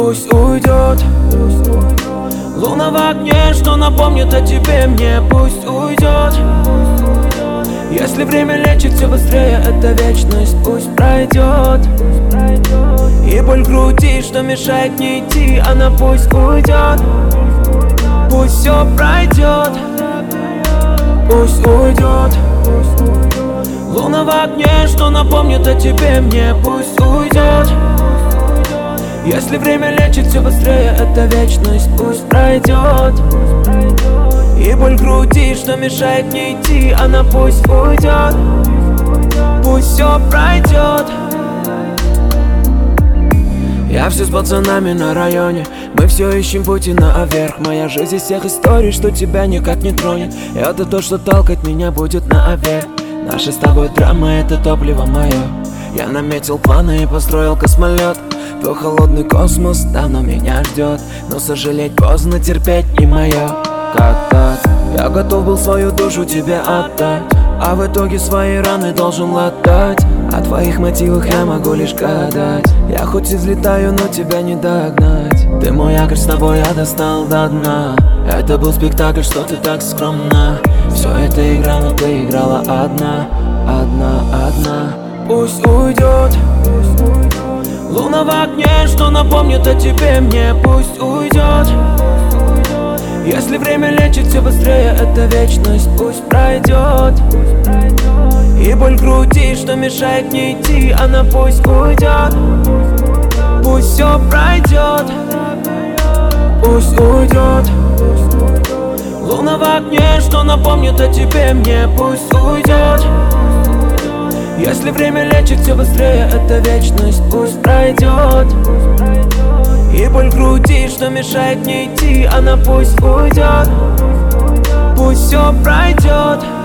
Пусть уйдет луна в окне, что напомнит о тебе мне. Пусть уйдет. Если время лечит все быстрее, это вечность. Пусть пройдет. И боль в груди, что мешает не идти, она пусть уйдет. Пусть все пройдет. Пусть уйдет. Луна в окне, что напомнит о тебе мне. Пусть уйдет. Если время лечит все быстрее, это вечность. Пусть пройдет. И боль в груди, что мешает не идти, она пусть уйдет. Пусть все пройдет. Я все с пацанами на районе, мы все ищем пути наверх. Моя жизнь из всех историй, что тебя никак не тронет. Это то, что толкать меня будет наверх. Наша с тобой драма, это топливо мое. Я наметил планы и построил космолет. Твой холодный космос давно меня ждет, но сожалеть поздно, терпеть не мое. Как так? Я готов был свою душу тебе отдать, а в итоге свои раны должен латать. О твоих мотивах я могу лишь гадать. Я хоть и взлетаю, но тебя не догнать. Ты мой якорь, с тобой я достал до дна. Это был спектакль, что ты так скромна. Все это игра, но ты играла одна. Одна. Пусть уйдет луна в окне, что напомнит о тебе мне. Пусть уйдет. Если время лечит все быстрее, это вечность. Пусть пройдет. И боль в груди, что мешает не идти, она пусть уйдет. Пусть все пройдет. Пусть уйдет. Луна в окне, что напомнит о тебе мне. Пусть уйдет. Если время лечит все быстрее, это вечность. Пусть пройдет. И боль в груди, что мешает не идти, она пусть уйдет. Пусть все пройдет.